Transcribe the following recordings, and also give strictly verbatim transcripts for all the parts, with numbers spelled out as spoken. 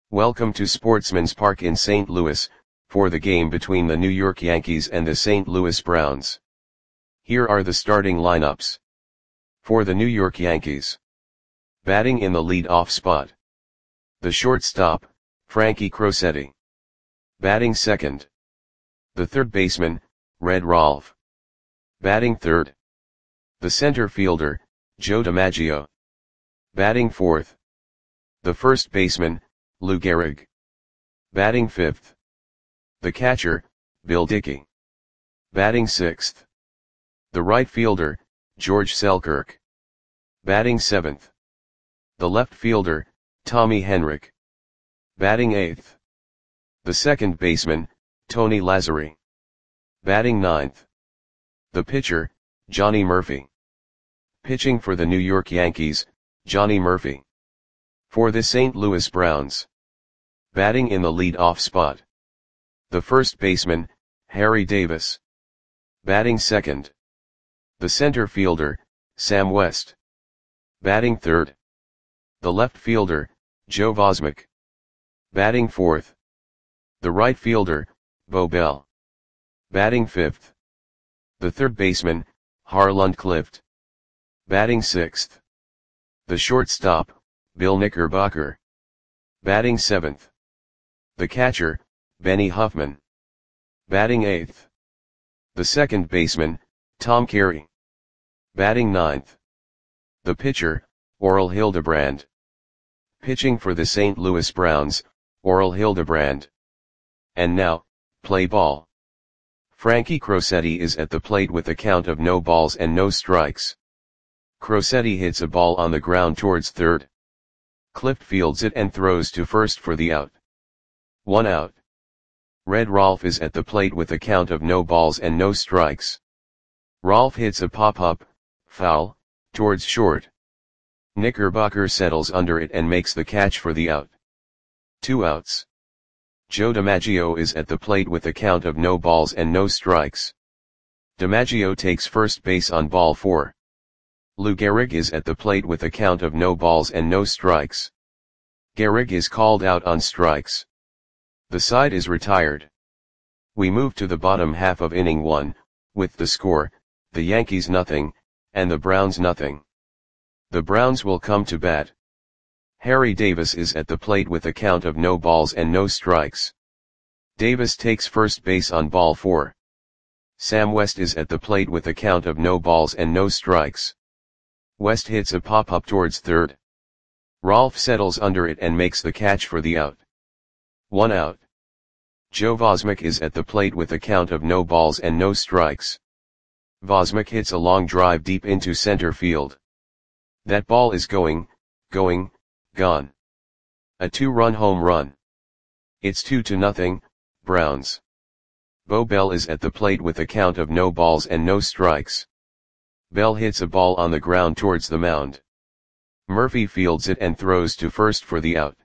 Welcome to Sportsman's Park in Saint Louis, for the game between the New York Yankees and the Saint Louis Browns. Here are the starting lineups. For the New York Yankees. Batting in the lead-off spot. The shortstop, Frankie Crosetti. Batting second. The third baseman, Red Rolfe. Batting third. The center fielder, Joe DiMaggio. Batting fourth. The first baseman, Lou Gehrig. Batting fifth. The catcher, Bill Dickey. Batting sixth. The right fielder, George Selkirk. Batting seventh. The left fielder, Tommy Henrich. Batting eighth. The second baseman, Tony Lazzeri. Batting ninth. The pitcher, Johnny Murphy. Pitching for the New York Yankees, Johnny Murphy. For the Saint Louis Browns. Batting in the lead-off spot. The first baseman, Harry Davis. Batting second. The center fielder, Sam West. Batting third. The left fielder, Joe Vosmek. Batting fourth. The right fielder, Bo Bell. Batting fifth. The third baseman, Harland Clift. Batting sixth. The shortstop, Bill Knickerbocker. Batting seventh. The catcher, Benny Huffman. Batting eighth. The second baseman, Tom Carey. Batting ninth. The pitcher, Orel Hildebrand. Pitching for the Saint Louis Browns, Orel Hildebrand. And now, play ball. Frankie Crosetti is at the plate with a count of no balls and no strikes. Crosetti hits a ball on the ground towards third. Clift fields it and throws to first for the out. One out. Red Rolfe is at the plate with a count of no balls and no strikes. Rolfe hits a pop-up, foul, towards short. Knickerbocker settles under it and makes the catch for the out. Two outs. Joe DiMaggio is at the plate with a count of no balls and no strikes. DiMaggio takes first base on ball four. Lou Gehrig is at the plate with a count of no balls and no strikes. Gehrig is called out on strikes. The side is retired. We move to the bottom half of inning one, with the score, the Yankees nothing, and the Browns nothing. The Browns will come to bat. Harry Davis is at the plate with a count of no balls and no strikes. Davis takes first base on ball four. Sam West is at the plate with a count of no balls and no strikes. West hits a pop-up towards third. Rolfe settles under it and makes the catch for the out. One out. Joe Vosmek is at the plate with a count of no balls and no strikes. Vosmek hits a long drive deep into center field. That ball is going, going, gone. A two-run home run. It's two to nothing, Browns. Bo Bell is at the plate with a count of no balls and no strikes. Bell hits a ball on the ground towards the mound. Murphy fields it and throws to first for the out.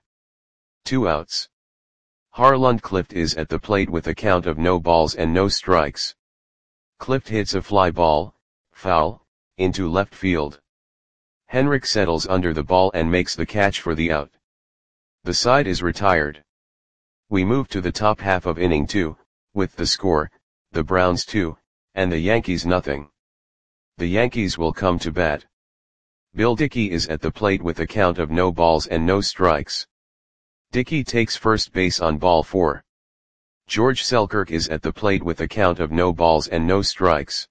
Two outs. Harland Clift is at the plate with a count of no balls and no strikes. Clift hits a fly ball, foul, into left field. Henrich settles under the ball and makes the catch for the out. The side is retired. We move to the top half of inning two, with the score, the Browns two, and the Yankees nothing. The Yankees will come to bat. Bill Dickey is at the plate with a count of no balls and no strikes. Dickey takes first base on ball four. George Selkirk is at the plate with a count of no balls and no strikes.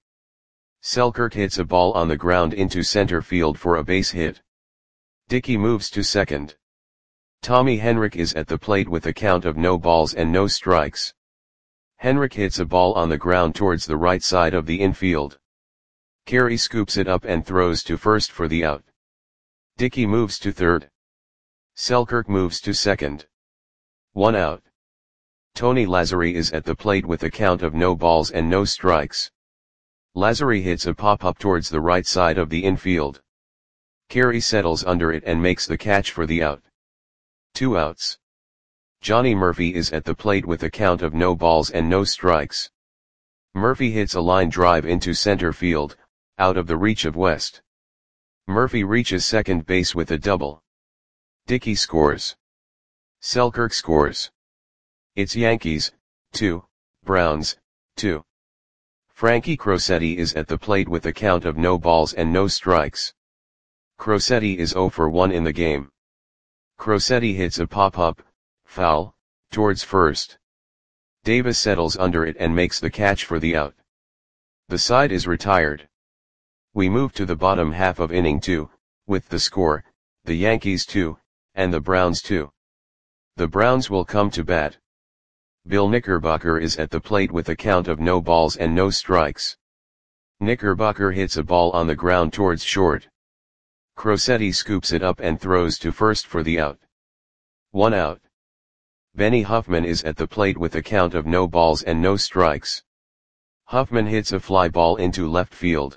Selkirk hits a ball on the ground into center field for a base hit. Dickey moves to second. Tommy Henrich is at the plate with a count of no balls and no strikes. Henrich hits a ball on the ground towards the right side of the infield. Carey scoops it up and throws to first for the out. Dickey moves to third. Selkirk moves to second. One out. Tony Lazzeri is at the plate with a count of no balls and no strikes. Lazzeri hits a pop-up towards the right side of the infield. Carey settles under it and makes the catch for the out. Two outs. Johnny Murphy is at the plate with a count of no balls and no strikes. Murphy hits a line drive into center field, out of the reach of West. Murphy reaches second base with a double. Dickey scores. Selkirk scores. It's Yankees, two, Browns, two. Frankie Crosetti is at the plate with a count of no balls and no strikes. Crosetti is zero for one in the game. Crosetti hits a pop-up, foul, towards first. Davis settles under it and makes the catch for the out. The side is retired. We move to the bottom half of inning two, with the score, the Yankees two, and the Browns two. The Browns will come to bat. Bill Knickerbocker is at the plate with a count of no balls and no strikes. Knickerbocker hits a ball on the ground towards short. Crosetti scoops it up and throws to first for the out. One out. Benny Huffman is at the plate with a count of no balls and no strikes. Huffman hits a fly ball into left field.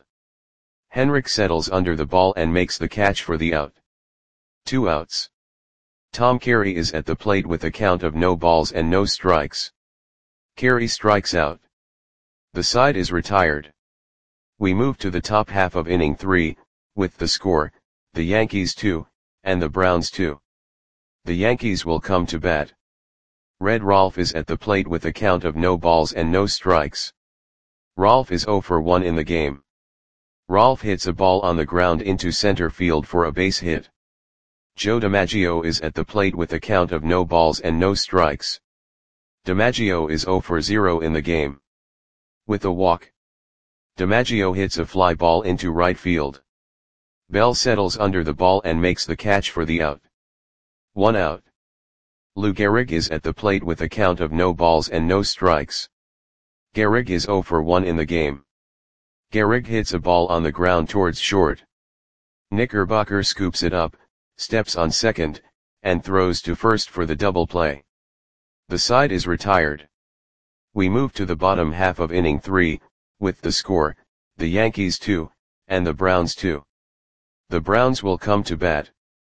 Henrik settles under the ball and makes the catch for the out. Two outs. Tom Carey is at the plate with a count of no balls and no strikes. Carey strikes out. The side is retired. We move to the top half of inning three, with the score, the Yankees two, and the Browns two. The Yankees will come to bat. Red Rolfe is at the plate with a count of no balls and no strikes. Rolfe is zero for one in the game. Rolfe hits a ball on the ground into center field for a base hit. Joe DiMaggio is at the plate with a count of no balls and no strikes. DiMaggio is zero for zero in the game. With a walk, DiMaggio hits a fly ball into right field. Bell settles under the ball and makes the catch for the out. One out. Lou Gehrig is at the plate with a count of no balls and no strikes. Gehrig is zero for one in the game. Gehrig hits a ball on the ground towards short. Knickerbocker scoops it up, steps on second, and throws to first for the double play. The side is retired. We move to the bottom half of inning three, with the score, the Yankees two, and the Browns two. The Browns will come to bat.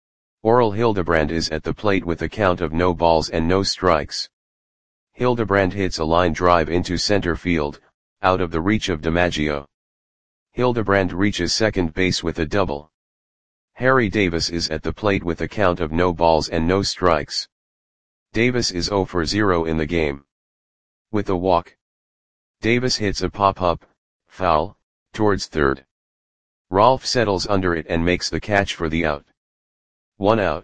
Orel Hildebrand is at the plate with a count of no balls and no strikes. Hildebrand hits a line drive into center field, out of the reach of DiMaggio. Hildebrand reaches second base with a double. Harry Davis is at the plate with a count of no balls and no strikes. Davis is zero for zero in the game. With a walk, Davis hits a pop-up, foul, towards third. Rolfe settles under it and makes the catch for the out. One out.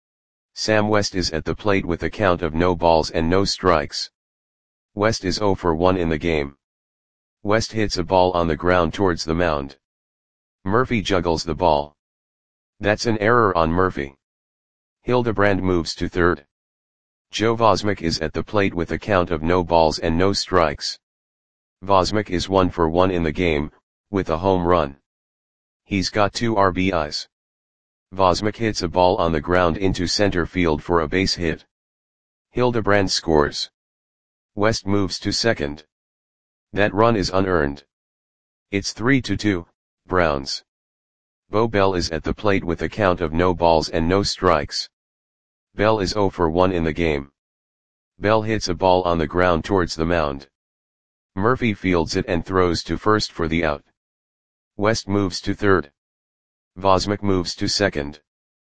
Sam West is at the plate with a count of no balls and no strikes. West is zero for one in the game. West hits a ball on the ground towards the mound. Murphy juggles the ball. That's an error on Murphy. Hildebrand moves to third. Joe Vosmek is at the plate with a count of no balls and no strikes. Vosmek is one for one in the game, with a home run. He's got two R B Is. Vosmek hits a ball on the ground into center field for a base hit. Hildebrand scores. West moves to second. That run is unearned. It's three to two, Browns. Bo Bell is at the plate with a count of no balls and no strikes. Bell is zero for one in the game. Bell hits a ball on the ground towards the mound. Murphy fields it and throws to first for the out. West moves to third. Vosmek moves to second.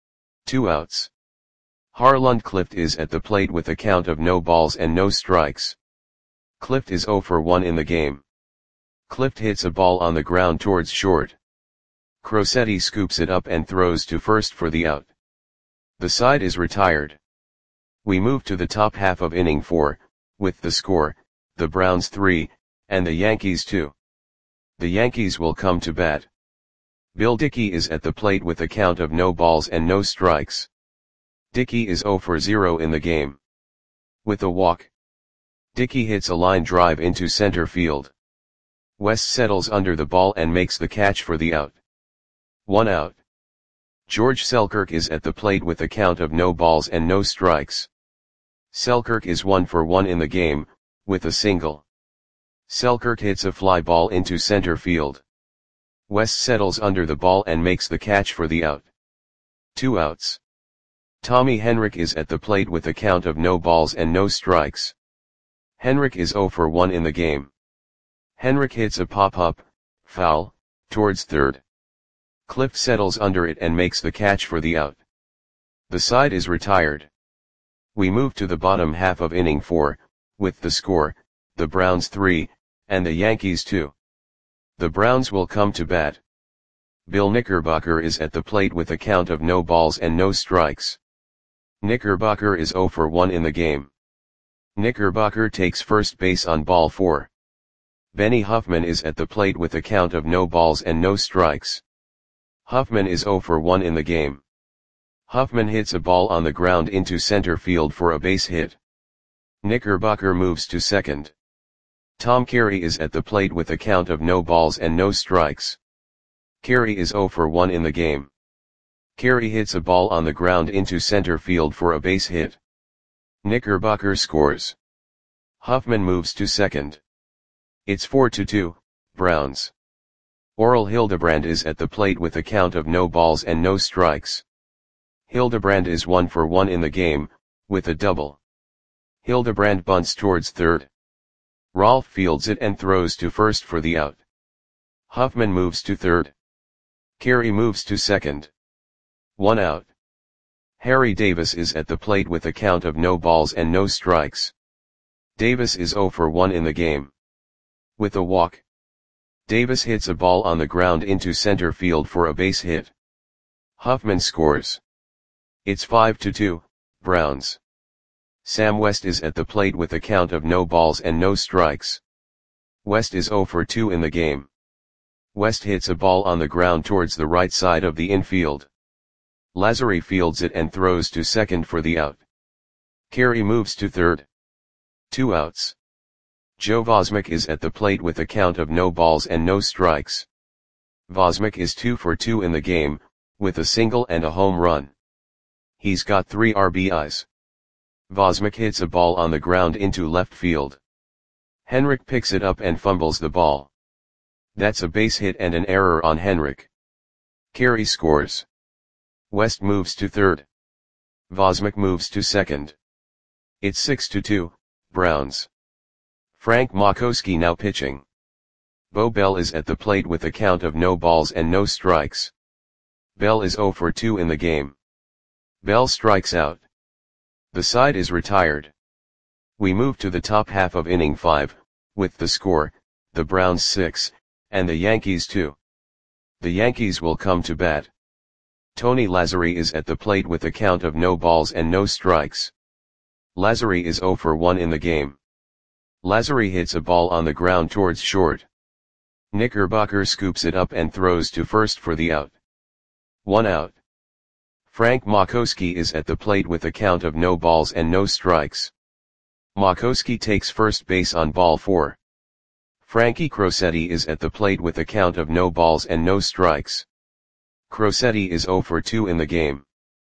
Two outs. Harland Clift is at the plate with a count of no balls and no strikes. Clift is zero for one in the game. Clift hits a ball on the ground towards short. Crosetti scoops it up and throws to first for the out. The side is retired. We move to the top half of inning four, with the score, the Browns three, and the Yankees two. The Yankees will come to bat. Bill Dickey is at the plate with a count of no balls and no strikes. Dickey is zero for zero in the game. With a walk, Dickey hits a line drive into center field. West settles under the ball and makes the catch for the out. One out. George Selkirk is at the plate with a count of no balls and no strikes. Selkirk is one for one in the game, with a single. Selkirk hits a fly ball into center field. West settles under the ball and makes the catch for the out. Two outs. Tommy Henrik is at the plate with a count of no balls and no strikes. Henrik is zero for one in the game. Henrik hits a pop-up, foul, towards third. Clift settles under it and makes the catch for the out. The side is retired. We move to the bottom half of inning four, with the score, the Browns three, and the Yankees two. The Browns will come to bat. Bill Knickerbocker is at the plate with a count of no balls and no strikes. Knickerbocker is oh for one in the game. Knickerbocker takes first base on ball four. Benny Huffman is at the plate with a count of no balls and no strikes. Huffman is oh for one in the game. Huffman hits a ball on the ground into center field for a base hit. Knickerbocker moves to second. Tom Carey is at the plate with a count of no balls and no strikes. Carey is oh for one in the game. Carey hits a ball on the ground into center field for a base hit. Knickerbocker scores. Huffman moves to second. It's four to two, Browns. Orel Hildebrand is at the plate with a count of no balls and no strikes. Hildebrand is one for one in the game, with a double. Hildebrand bunts towards third. Rolfe fields it and throws to first for the out. Huffman moves to third. Carey moves to second. One out. Harry Davis is at the plate with a count of no balls and no strikes. Davis is oh for one in the game. With a walk. Davis hits a ball on the ground into center field for a base hit. Huffman scores. It's five to two, Browns. Sam West is at the plate with a count of no balls and no strikes. West is oh for two in the game. West hits a ball on the ground towards the right side of the infield. Lazary fields it and throws to second for the out. Carey moves to third. Two outs. Joe Vosmick is at the plate with a count of no balls and no strikes. Vosmick is two for two in the game, with a single and a home run. He's got three R B Is. Vosmick hits a ball on the ground into left field. Henrik picks it up and fumbles the ball. That's a base hit and an error on Henrik. Carey scores. West moves to third. Vosmick moves to second. It's six to two, Browns. Frank Makoski now pitching. Bo Bell is at the plate with a count of no balls and no strikes. Bell is oh for two in the game. Bell strikes out. The side is retired. We move to the top half of inning five, with the score, the Browns six, and the Yankees two. The Yankees will come to bat. Tony Lazary is at the plate with a count of no balls and no strikes. Lazary is oh for one in the game. Lazary hits a ball on the ground towards short. Knickerbocker scoops it up and throws to first for the out. One out. Frank Makoski is at the plate with a count of no balls and no strikes. Makoski takes first base on ball four. Frankie Crosetti is at the plate with a count of no balls and no strikes. Crosetti is oh for two in the game.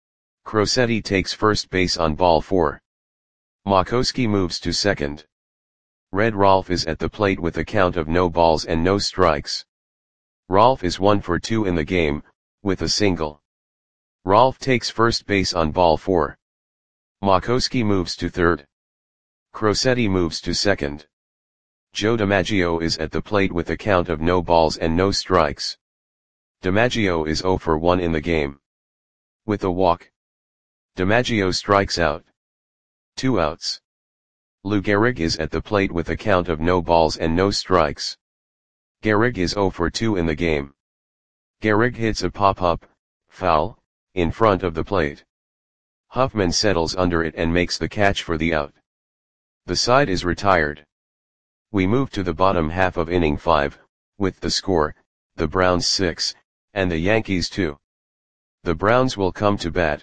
Crosetti takes first base on ball four. Makoski moves to second. Red Rolfe is at the plate with a count of no balls and no strikes. Rolfe is one for two in the game, with a single. Rolfe takes first base on ball four. Makoski moves to third. Crosetti moves to second. Joe DiMaggio is at the plate with a count of no balls and no strikes. DiMaggio is oh for one in the game. With a walk. DiMaggio strikes out. Two outs. Lou Gehrig is at the plate with a count of no balls and no strikes. Gehrig is oh for two in the game. Gehrig hits a pop-up, foul, in front of the plate. Huffman settles under it and makes the catch for the out. The side is retired. We move to the bottom half of inning five, with the score, the Browns six, and the Yankees two. The Browns will come to bat.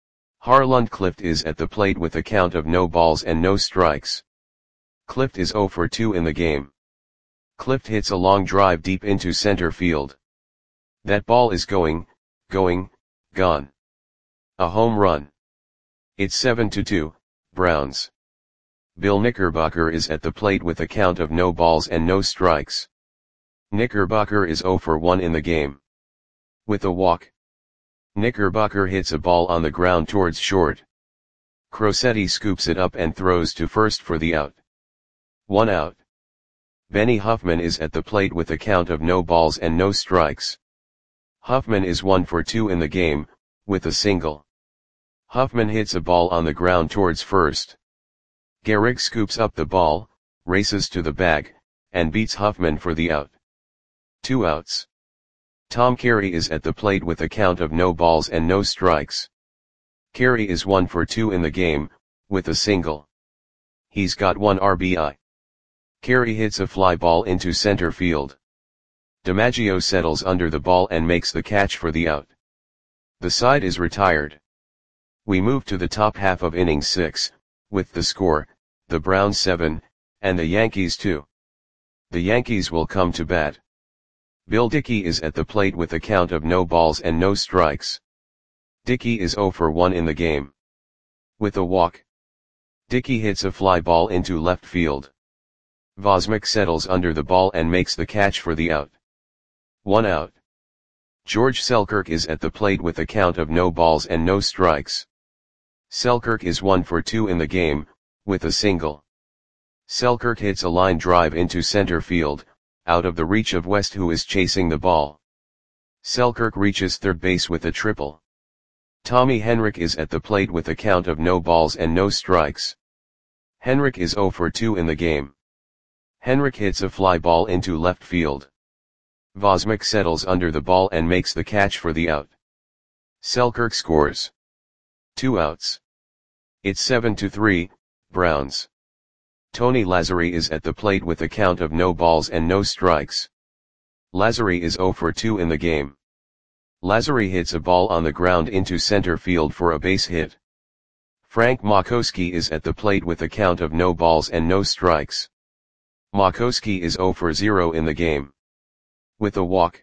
Harland Clift is at the plate with a count of no balls and no strikes. Clift is oh for two in the game. Clift hits a long drive deep into center field. That ball is going, going, gone. A home run. It's seven to two, Browns. Bill Knickerbocker is at the plate with a count of no balls and no strikes. Knickerbocker is oh for one in the game. With a walk. Knickerbocker hits a ball on the ground towards short. Crosetti scoops it up and throws to first for the out. One out. Benny Huffman is at the plate with a count of no balls and no strikes. Huffman is one for two in the game, with a single. Huffman hits a ball on the ground towards first. Gehrig scoops up the ball, races to the bag, and beats Huffman for the out. Two outs. Tom Carey is at the plate with a count of no balls and no strikes. Carey is one for two in the game, with a single. He's got one R B I. Carey hits a fly ball into center field. DiMaggio settles under the ball and makes the catch for the out. The side is retired. We move to the top half of inning six, with the score, the Browns seven, and the Yankees two. The Yankees will come to bat. Bill Dickey is at the plate with a count of no balls and no strikes. Dickey is zero for one in the game. With a walk. Dickey hits a fly ball into left field. Vosmik settles under the ball and makes the catch for the out. One out. George Selkirk is at the plate with a count of no balls and no strikes. Selkirk is one for two in the game, with a single. Selkirk hits a line drive into center field, out of the reach of West, who is chasing the ball. Selkirk reaches third base with a triple. Tommy Henrich is at the plate with a count of no balls and no strikes. Henrich is zero for two in the game. Henrich hits a fly ball into left field. Vosmik settles under the ball and makes the catch for the out. Selkirk scores. Two outs. It's seven to three, Browns. Tony Lazzeri is at the plate with a count of no balls and no strikes. Lazzeri is zero for two in the game. Lazzeri hits a ball on the ground into center field for a base hit. Frank Makoski is at the plate with a count of no balls and no strikes. Makoski is zero for zero in the game. With a walk.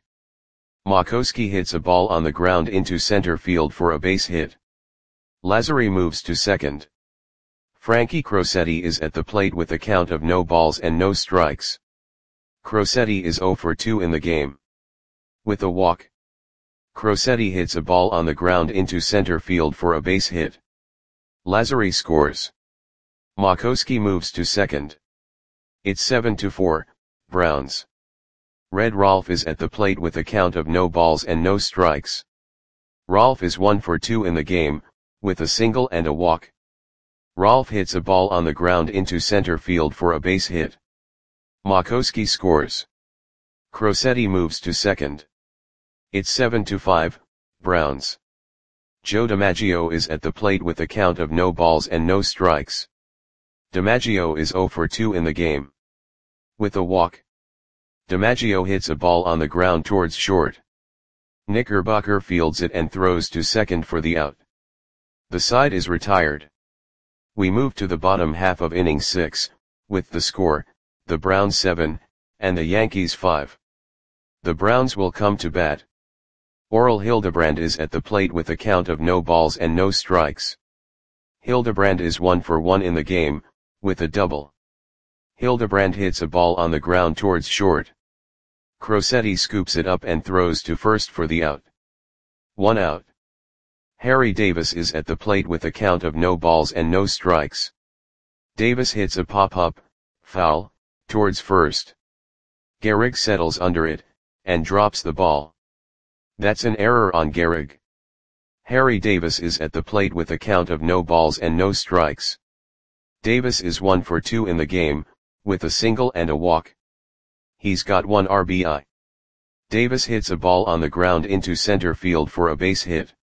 Makoski hits a ball on the ground into center field for a base hit. Lazzeri moves to second. Frankie Crosetti is at the plate with a count of no balls and no strikes. Crosetti is zero for two in the game. With a walk. Crosetti hits a ball on the ground into center field for a base hit. Lazzeri scores. Makoski moves to second. It's seven to four, Browns. Red Rolfe is at the plate with a count of no balls and no strikes. Rolfe is one for two in the game, with a single and a walk. Rolfe hits a ball on the ground into center field for a base hit. Makoski scores. Crosetti moves to second. It's seven to five, Browns. Joe DiMaggio is at the plate with a count of no balls and no strikes. DiMaggio is zero for two in the game. With a walk. DiMaggio hits a ball on the ground towards short. Knickerbocker fields it and throws to second for the out. The side is retired. We move to the bottom half of inning six, with the score, the Browns seven, and the Yankees five. The Browns will come to bat. Orel Hildebrand is at the plate with a count of no balls and no strikes. Hildebrand is one for one in the game, with a double. Hildebrand hits a ball on the ground towards short. Crosetti scoops it up and throws to first for the out. One out. Harry Davis is at the plate with a count of no balls and no strikes. Davis hits a pop-up, foul, towards first. Gehrig settles under it, and drops the ball. That's an error on Gehrig. Harry Davis is at the plate with a count of no balls and no strikes. Davis is one for two in the game, with a single and a walk. He's got one R B I. Davis hits a ball on the ground into center field for a base hit.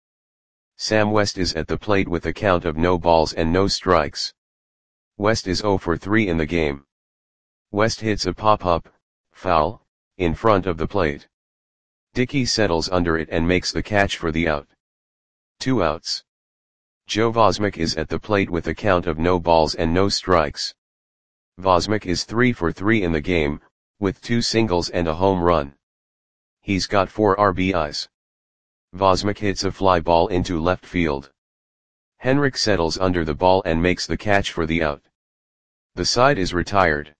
Sam West is at the plate with a count of no balls and no strikes. West is zero for three in the game. West hits a pop-up, foul, in front of the plate. Dickey settles under it and makes the catch for the out. Two outs. Joe Vosmik is at the plate with a count of no balls and no strikes. Vosmik is three for three in the game, with two singles and a home run. He's got four R B Is. Vosmik hits a fly ball into left field. Henrich settles under the ball and makes the catch for the out. The side is retired.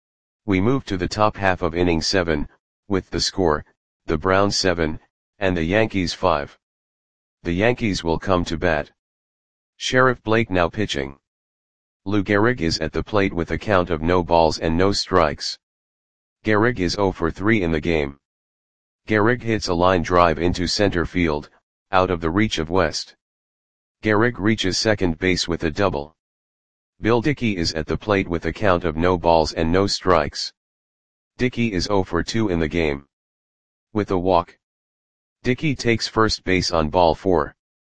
We move to the top half of inning seven, with the score, the Browns seven, and the Yankees five. The Yankees will come to bat. Sheriff Blake now pitching. Lou Gehrig is at the plate with a count of no balls and no strikes. Gehrig is zero for three in the game. Gehrig hits a line drive into center field, out of the reach of West. Gehrig reaches second base with a double. Bill Dickey is at the plate with a count of no balls and no strikes. Dickey is oh for two in the game. With a walk. Dickey takes first base on ball four.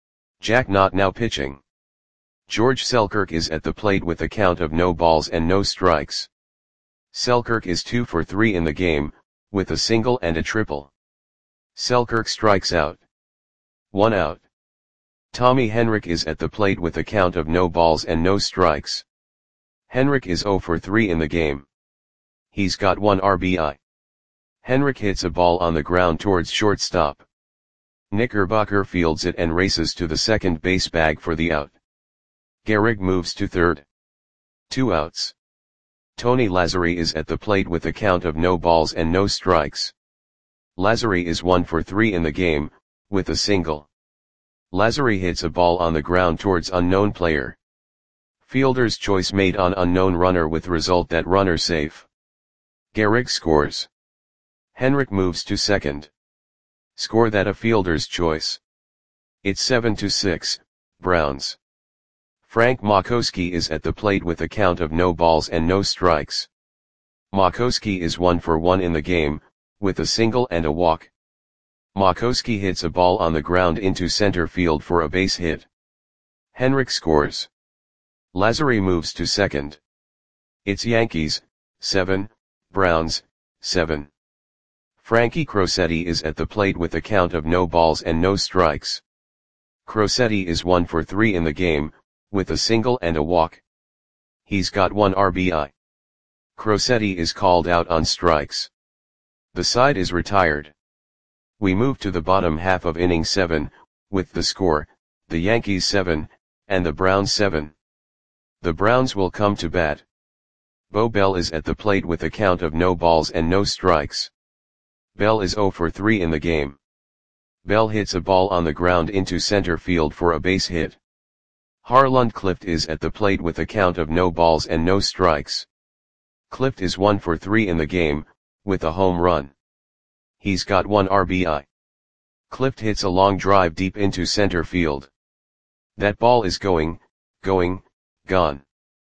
Jack Knott now pitching. George Selkirk is at the plate with a count of no balls and no strikes. Selkirk is two for three in the game, with a single and a triple. Selkirk strikes out. One out. Tommy Henrich is at the plate with a count of no balls and no strikes. Henrich is oh for three in the game. He's got one R B I. Henrich hits a ball on the ground towards shortstop. Knickerbocker fields it and races to the second base bag for the out. Gehrig moves to third. Two outs. Tony Lazzari is at the plate with a count of no balls and no strikes. Lazzari is one for three in the game, with a single. Lazzari hits a ball on the ground towards unknown player. Fielder's choice made on unknown runner with result that runner safe. Gehrig scores. Henrich moves to second. Score that a fielder's choice. It's seven to six, Browns. Frank Makowski is at the plate with a count of no balls and no strikes. Makowski is one for one in the game, with a single and a walk. Makowski hits a ball on the ground into center field for a base hit. Henrich scores. Lazzari moves to second. It's Yankees, seven, Browns, seven. Frankie Crosetti is at the plate with a count of no balls and no strikes. Crosetti is one for three in the game, with a single and a walk. He's got one R B I. Crosetti is called out on strikes. The side is retired. We move to the bottom half of inning seven, with the score, the Yankees seven, and the Browns seven. The Browns will come to bat. Bo Bell is at the plate with a count of no balls and no strikes. Bell is oh for three in the game. Bell hits a ball on the ground into center field for a base hit. Harland Clift is at the plate with a count of no balls and no strikes. Clift is one for three in the game, with a home run. He's got one R B I. Clift hits a long drive deep into center field. That ball is going, going, gone.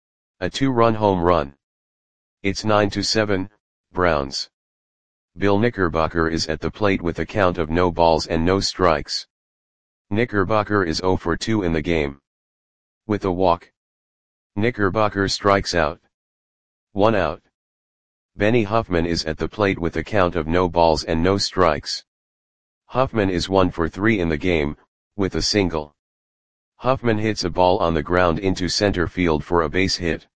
A two-run home run. It's nine to seven, Browns. Bill Knickerbocker is at the plate with a count of no balls and no strikes. Knickerbocker is oh for two in the game. With a walk. Knickerbocker strikes out. One out. Benny Huffman is at the plate with a count of no balls and no strikes. Huffman is one for three in the game, with a single. Huffman hits a ball on the ground into center field for a base hit.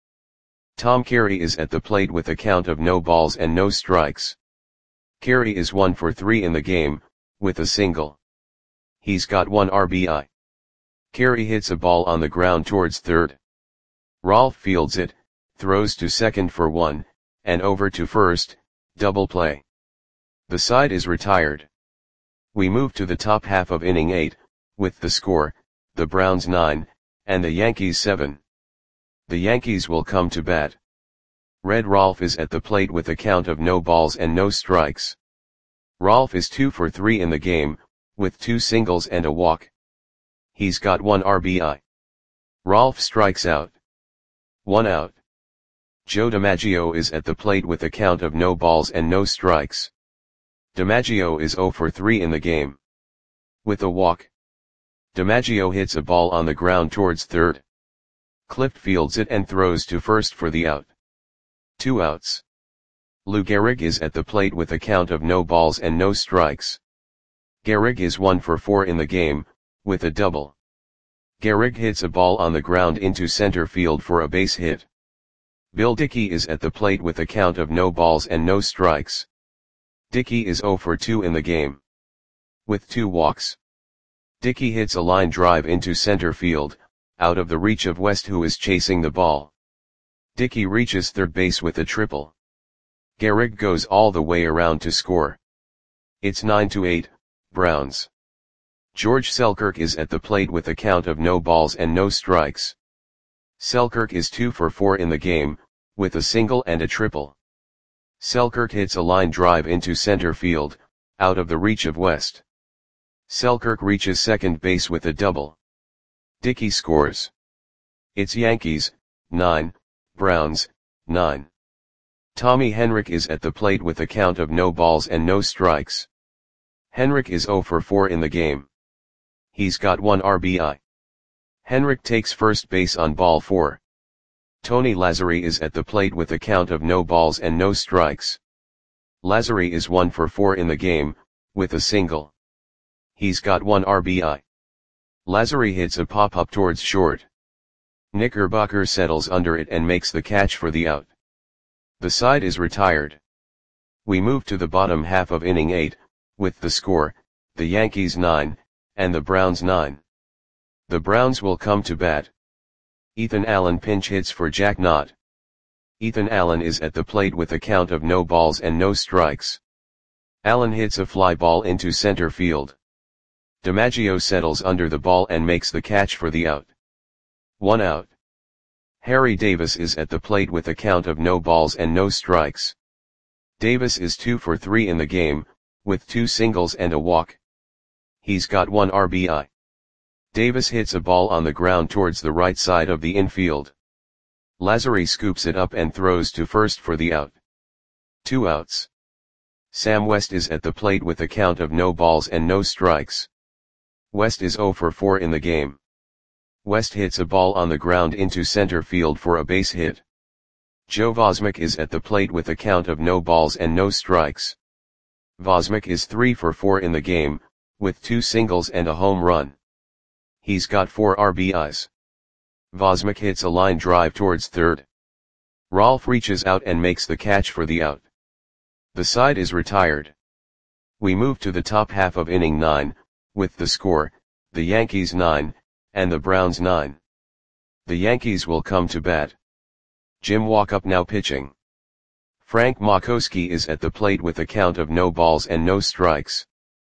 Tom Carey is at the plate with a count of no balls and no strikes. Carey is one for three in the game, with a single. He's got one R B I. Carey hits a ball on the ground towards third. Rolfe fields it, throws to second for one, and over to first, double play. The side is retired. We move to the top half of inning eight, with the score, the Browns nine, and the Yankees seven. The Yankees will come to bat. Red Rolfe is at the plate with a count of no balls and no strikes. Rolfe is two for three in the game, with two singles and a walk. He's got one R B I. Rolfe strikes out. One out. Joe DiMaggio is at the plate with a count of no balls and no strikes. DiMaggio is oh for three in the game. With a walk. DiMaggio hits a ball on the ground towards third. Clift fields it and throws to first for the out. Two outs. Lou Gehrig is at the plate with a count of no balls and no strikes. Gehrig is one for four in the game, with a double. Gehrig hits a ball on the ground into center field for a base hit. Bill Dickey is at the plate with a count of no balls and no strikes. Dickey is oh for two in the game. With two walks. Dickey hits a line drive into center field, out of the reach of West, who is chasing the ball. Dickey reaches third base with a triple. Gehrig goes all the way around to score. It's nine to eight, Browns. George Selkirk is at the plate with a count of no balls and no strikes. Selkirk is two for four in the game, with a single and a triple. Selkirk hits a line drive into center field, out of the reach of West. Selkirk reaches second base with a double. Dickey scores. It's Yankees, nine, Browns, nine. Tommy Henrich is at the plate with a count of no balls and no strikes. Henrich is zero for four in the game. He's got one R B I. Henrich takes first base on ball four. Tony Lazzeri is at the plate with a count of no balls and no strikes. Lazzeri is one for four in the game, with a single. He's got one R B I. Lazzeri hits a pop-up towards short. Knickerbocker settles under it and makes the catch for the out. The side is retired. We move to the bottom half of inning eight, with the score, the Yankees nine, and the Browns nine. The Browns will come to bat. Ethan Allen pinch hits for Jack Knott. Ethan Allen is at the plate with a count of no balls and no strikes. Allen hits a fly ball into center field. DiMaggio settles under the ball and makes the catch for the out. One out. Harry Davis is at the plate with a count of no balls and no strikes. Davis is two for three in the game, with two singles and a walk. He's got one R B I. Davis hits a ball on the ground towards the right side of the infield. Lazzeri scoops it up and throws to first for the out. Two outs. Sam West is at the plate with a count of no balls and no strikes. West is zero for four in the game. West hits a ball on the ground into center field for a base hit. Joe Vosmick is at the plate with a count of no balls and no strikes. Vosmick is three for four in the game, with two singles and a home run. He's got four R B Is. Vosmick hits a line drive towards third. Rolf reaches out and makes the catch for the out. The side is retired. We move to the top half of inning nine, with the score, the Yankees nine, and the Browns nine. The Yankees will come to bat. Jim Walkup now pitching. Frank Makoski is at the plate with a count of no balls and no strikes.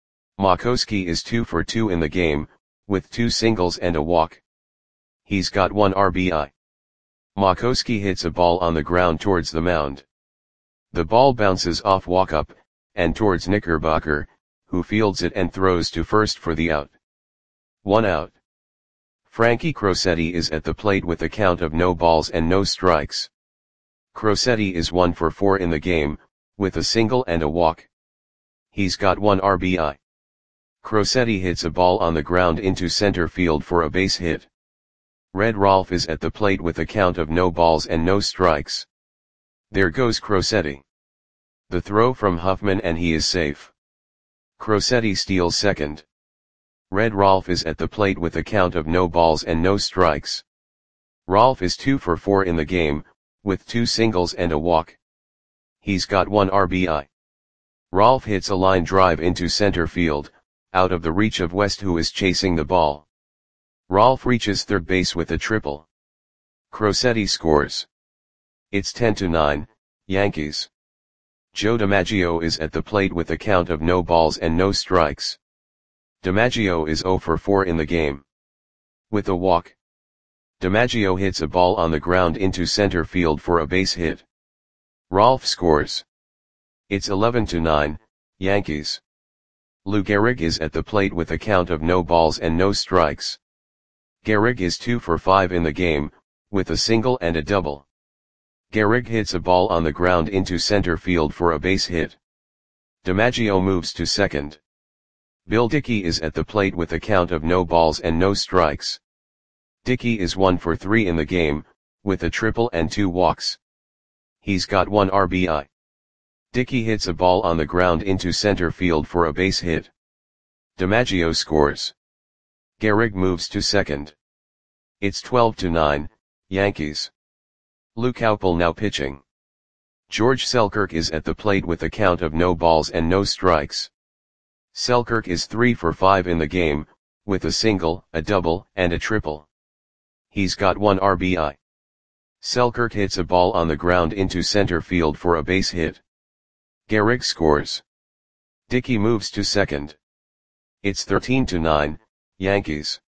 Makoski is two for two in the game, with two singles and a walk. He's got one R B I. Makoski hits a ball on the ground towards the mound. The ball bounces off Walkup, and towards Knickerbocker, who fields it and throws to first for the out. One out. Frankie Crosetti is at the plate with a count of no balls and no strikes. Crosetti is one for four in the game, with a single and a walk. He's got one R B I. Crosetti hits a ball on the ground into center field for a base hit. Red Rolf is at the plate with a count of no balls and no strikes. There goes Crosetti. The throw from Huffman and he is safe. Crosetti steals second. Red Rolf is at the plate with a count of no balls and no strikes. Rolf is two for four in the game, with two singles and a walk. He's got one R B I. Rolf hits a line drive into center field, out of the reach of West who is chasing the ball. Rolf reaches third base with a triple. Crosetti scores. It's ten to nine, Yankees. Joe DiMaggio is at the plate with a count of no balls and no strikes. DiMaggio is zero for four in the game. With a walk. DiMaggio hits a ball on the ground into center field for a base hit. Rolf scores. It's eleven to nine, Yankees. Lou Gehrig is at the plate with a count of no balls and no strikes. Gehrig is two for five in the game, with a single and a double. Gehrig hits a ball on the ground into center field for a base hit. DiMaggio moves to second. Bill Dickey is at the plate with a count of no balls and no strikes. Dickey is one for three in the game, with a triple and two walks. He's got one R B I. Dickey hits a ball on the ground into center field for a base hit. DiMaggio scores. Gehrig moves to second. It's twelve to nine, Yankees. Luke Haupel now pitching. George Selkirk is at the plate with a count of no balls and no strikes. Selkirk is three for five in the game, with a single, a double, and a triple. He's got one R B I. Selkirk hits a ball on the ground into center field for a base hit. Gehrig scores. Dickey moves to second. It's thirteen to nine, Yankees.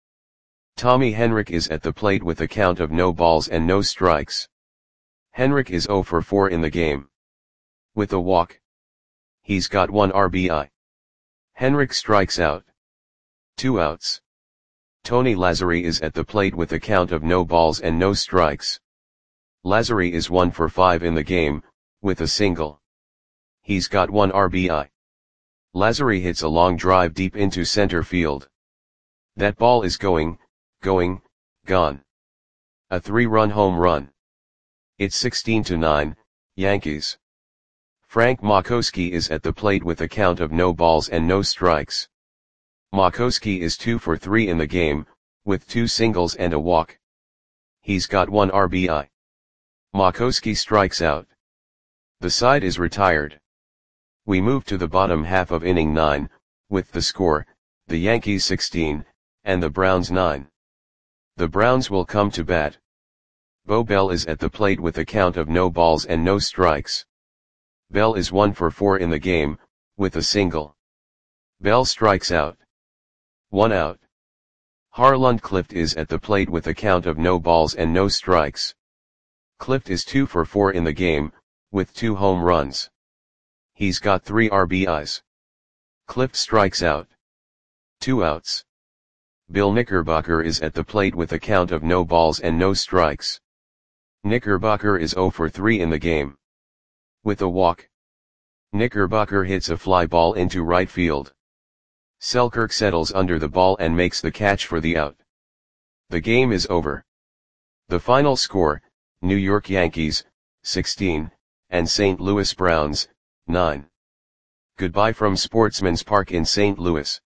Tommy Henrich is at the plate with a count of no balls and no strikes. Henrich is zero for four in the game. With a walk. He's got one R B I. Henrich strikes out. Two outs. Tony Lazzeri is at the plate with a count of no balls and no strikes. Lazzeri is one for five in the game, with a single. He's got one R B I. Lazzeri hits a long drive deep into center field. That ball is going, going, gone. A three-run home run. It's sixteen to nine, Yankees. Frank Makoski is at the plate with a count of no balls and no strikes. Makoski is two for three in the game, with two singles and a walk. He's got one R B I. Makoski strikes out. The side is retired. We move to the bottom half of inning nine, with the score, the Yankees sixteen, and the Browns nine. The Browns will come to bat. Bo Bell is at the plate with a count of no balls and no strikes. Bell is one for four in the game, with a single. Bell strikes out. One out. Harland Clift is at the plate with a count of no balls and no strikes. Clift is two for four in the game, with two home runs. He's got three R B Is. Clift strikes out. Two outs. Bill Knickerbocker is at the plate with a count of no balls and no strikes. Knickerbocker is zero for three in the game. With a walk. Knickerbocker hits a fly ball into right field. Selkirk settles under the ball and makes the catch for the out. The game is over. The final score, New York Yankees, sixteen, and Saint Louis Browns, nine. Goodbye from Sportsman's Park in Saint Louis.